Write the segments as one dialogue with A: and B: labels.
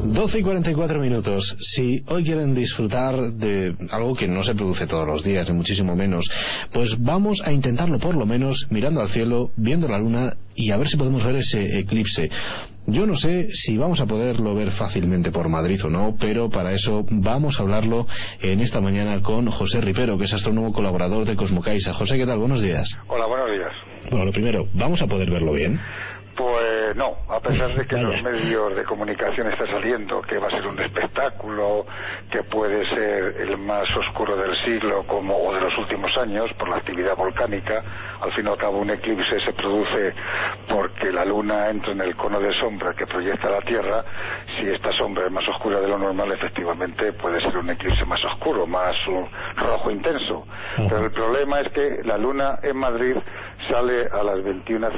A: 12:44. Si hoy quieren disfrutar de algo que no se produce todos los días, ni muchísimo menos, pues vamos a intentarlo por lo menos mirando al cielo, viendo la luna y a ver si podemos ver ese eclipse. Yo no sé si vamos a poderlo ver fácilmente por Madrid o no, pero para eso vamos a hablarlo en esta mañana con José Ripero, que es astrónomo colaborador de Cosmocaixa. José, ¿qué tal? Buenos días.
B: Hola, buenos días.
A: Bueno, lo primero, ¿vamos a poder verlo bien?
B: Pues no, a pesar de que en los medios de comunicación está saliendo que va a ser un espectáculo, que puede ser el más oscuro del siglo o de los últimos años por la actividad volcánica. Al fin y al cabo un eclipse se produce porque la luna entra en el cono de sombra que proyecta la Tierra. Si esta sombra es más oscura de lo normal, efectivamente puede ser un eclipse más oscuro, más rojo intenso. Pero el problema es que la luna en Madrid sale a las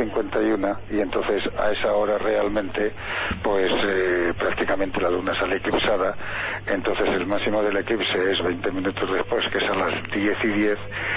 B: 21:51 y entonces a esa hora realmente pues prácticamente la luna sale eclipsada. Entonces el máximo del eclipse es 20 minutos después, que es a las 10:10,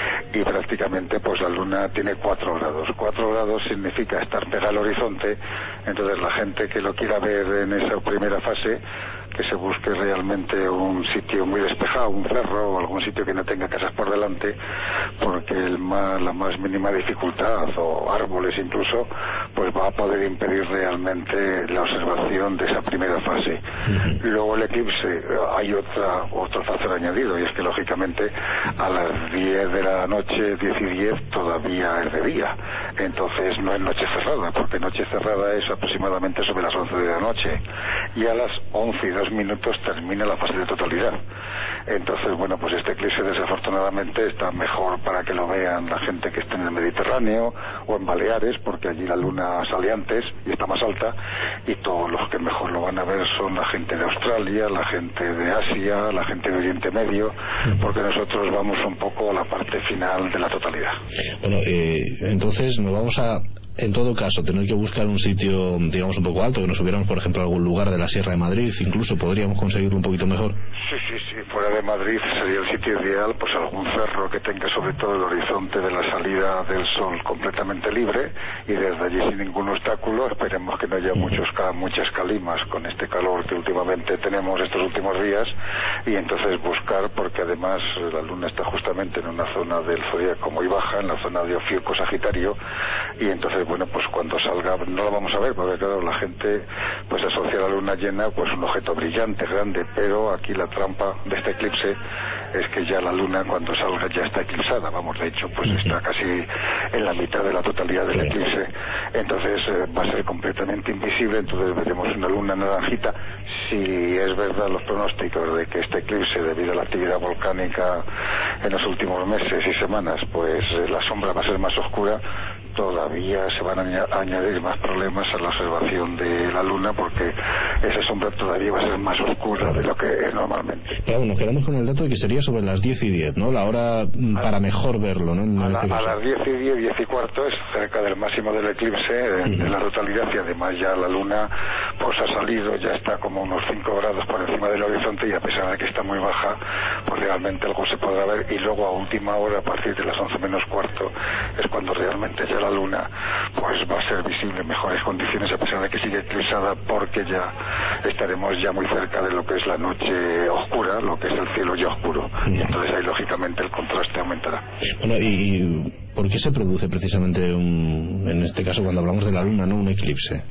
B: y prácticamente pues la luna tiene 4 grados. 4 grados significa estar pegada al horizonte. Entonces la gente que lo quiera ver en esa primera fase, que se busque realmente un sitio muy despejado, un cerro o algún sitio que no tenga casas por delante, porque la más mínima dificultad o árboles incluso, pues va a poder impedir realmente la observación de esa primera fase. Luego el eclipse, hay otro factor añadido, y es que lógicamente a las 10 de la noche, 10:10, todavía es de día. Entonces no es noche cerrada, porque noche cerrada es aproximadamente sobre las 11 de la noche, y a las 11:02 termina la fase de totalidad. Entonces, bueno, pues este eclipse desafortunadamente está mejor para que lo vean la gente que esté en el Mediterráneo o en Baleares, porque allí la luna sale antes y está más alta, y todos los que mejor lo van a ver son la gente de Australia, la gente de Asia, la gente de Oriente Medio, porque nosotros vamos un poco a la parte final de la totalidad.
A: Bueno, entonces nos vamos a, en todo caso, tener que buscar un sitio, digamos, un poco alto, que nos subiéramos, por ejemplo, a algún lugar de la Sierra de Madrid, incluso podríamos conseguirlo un poquito mejor.
B: Sí, fuera de Madrid sería el sitio ideal, pues algún cerro que tenga sobre todo el horizonte de la salida del sol completamente libre, y desde allí sin ningún obstáculo. Esperemos que no haya muchas calimas con este calor que últimamente tenemos estos últimos días, y entonces buscar, porque además la luna está justamente en una zona del zodiaco muy baja, en la zona de Ofiuco Sagitario, y entonces bueno, pues cuando salga no lo vamos a ver, porque claro, la gente pues asocia a la luna llena pues un objeto brillante, grande, pero aquí la trampa de este eclipse es que ya la luna cuando salga ya está eclipsada, vamos, de hecho pues está casi en la mitad de la totalidad del eclipse. Entonces va a ser completamente invisible. Entonces veremos una luna naranjita. Si es verdad los pronósticos de que este eclipse, debido a la actividad volcánica en los últimos meses y semanas, pues la sombra va a ser más oscura, todavía se van a añadir más problemas a la observación de la luna, porque esa sombra todavía va a ser más oscura de lo que es normalmente.
A: Claro, nos quedamos con el dato de que sería sobre las 10:10, ¿no? La hora para mejor verlo, ¿no?
B: A las 10:10, 10:15 es cerca del máximo del eclipse en la totalidad, y además ya la luna pues ha salido, ya está como unos 5 grados por encima del horizonte, y a pesar de que está muy baja, pues realmente algo se podrá ver. Y luego a última hora, a partir de las 11:15, es cuando realmente ya la luna pues va a ser visible en mejores condiciones, a pesar de que sigue eclipsada, porque ya estaremos ya muy cerca de lo que es la noche oscura, lo que es el cielo ya oscuro, y entonces ahí lógicamente el contraste aumentará.
A: Bueno, ¿y por qué se produce precisamente en este caso, cuando hablamos de la luna, no un eclipse?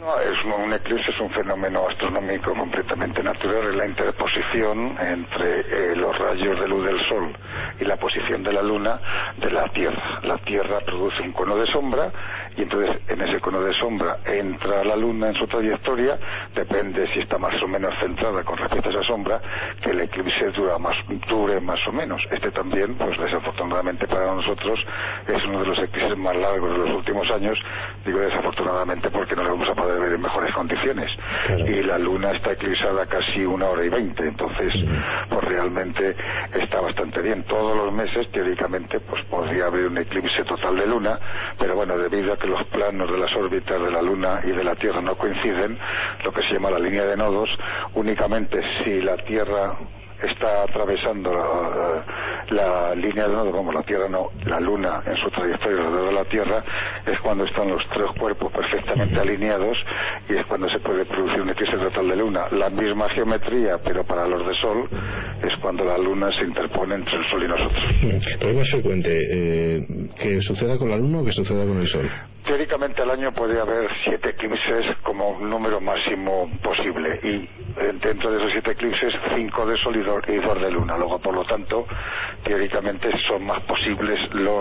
B: Un eclipse es un fenómeno astronómico completamente natural, es la interposición entre los rayos de luz del sol y la posición de la luna de la Tierra. La Tierra produce un cono de sombra, y entonces en ese cono de sombra entra la luna en su trayectoria. Depende si está más o menos centrada con respecto a esa sombra, que el eclipse dure más o menos. Este también, pues desafortunadamente para nosotros, es uno de los eclipses más largos de los últimos años. Digo desafortunadamente porque no lo vamos a poder ver en mejores condiciones. Claro. Y la luna está eclipsada casi 1:20, entonces pues realmente está bastante bien. Todos los meses teóricamente pues podría haber un eclipse total de luna, pero bueno, debido a que los planos de las órbitas de la luna y de la Tierra no coinciden, lo que se llama la línea de nodos, únicamente si la Tierra está atravesando la línea de nodo, como la Tierra no, la Luna en su trayectoria alrededor de la Tierra, es cuando están los tres cuerpos perfectamente alineados y es cuando se puede producir un eclipse total de Luna. La misma geometría, pero para los de Sol, es cuando la Luna se interpone entre el Sol y nosotros.
A: ¿Pero es más frecuente que suceda con la Luna o que suceda con el Sol?
B: Teóricamente al año puede haber 7 eclipses como un número máximo posible, y dentro de esos 7 eclipses 5 de Sol y 2 de Luna. Luego, por lo tanto, teóricamente son más posibles los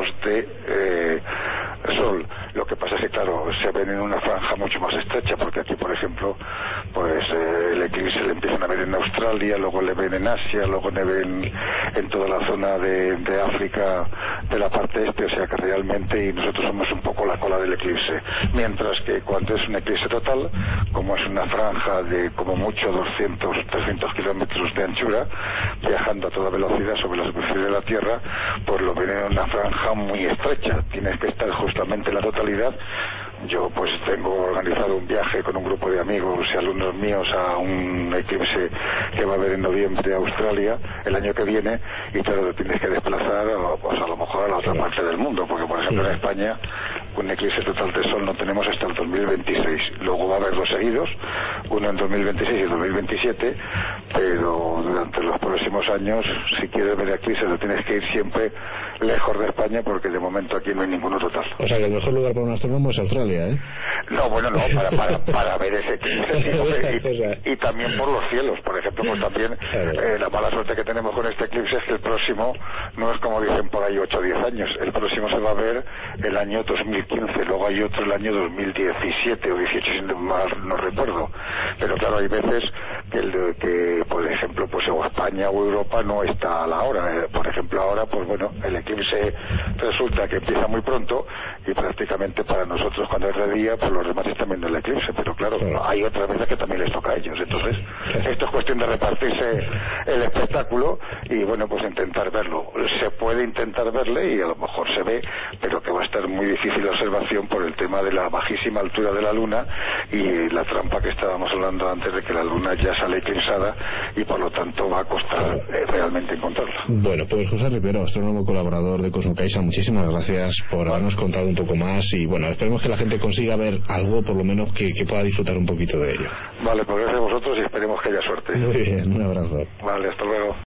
B: de Sol. Lo que pasa es que, claro, se ven en una franja mucho más estrecha, porque aquí, por ejemplo, pues el eclipse le empiezan a ver en Australia, luego le ven en Asia, luego le ven en toda la zona de África, de la parte este, o sea que realmente, y nosotros somos un poco la cola del eclipse. Mientras que cuando es un eclipse total, como es una franja de como mucho 200, 300 kilómetros de anchura, viajando a toda velocidad sobre la superficie de la Tierra, pues lo ven en una franja muy estrecha. Tienes que estar justamente en la totalidad. Yo pues tengo organizado un viaje con un grupo de amigos y alumnos míos a un eclipse que va a haber en noviembre a Australia el año que viene, y claro, te tienes que desplazar pues a lo mejor a la otra parte del mundo, porque por ejemplo en España un eclipse total de Sol no tenemos hasta el 2026. Luego va a haber 2 seguidos, uno en 2026 y 2027, pero durante los próximos años, si quieres ver eclipses, te tienes que ir siempre lejos de España, porque de momento aquí no hay ninguno total.
A: O sea que el mejor lugar para un astrónomo es Australia, ¿eh?
B: No, bueno, no, para ver ese eclipse, y también por los cielos, por ejemplo, pues también la mala suerte que tenemos con este eclipse es que el próximo no es como dicen por ahí 8 o 10 años, el próximo se va a ver el año 2015, luego hay otro el año 2017 o 18, si mal no recuerdo, pero claro, hay veces que por ejemplo, pues o España o Europa no está a la hora, por ejemplo ahora, pues bueno, el eclipse resulta que empieza muy pronto y prácticamente para nosotros cuando es de día, pues los demás están viendo el eclipse, pero claro, hay otras veces que también les toca a ellos. Entonces, esto es cuestión de repartirse el espectáculo y bueno, pues intentar verlo. Se puede intentar verle y a lo mejor se ve, pero que va a estar muy difícil la observación por el tema de la bajísima altura de la Luna y la trampa que estábamos hablando antes de que la Luna ya sale eclipsada y por lo tanto va a costar realmente encontrarla.
A: Bueno, pues José Ripero, astrónomo colaborador de Cosmocaixa, muchísimas gracias por habernos contado un poco más y bueno, esperemos que la gente consiga ver algo, por lo menos que pueda disfrutar un poquito de ello.
B: Vale, pues gracias a vosotros y esperemos que haya suerte.
A: Muy bien, un abrazo.
B: Vale, hasta luego.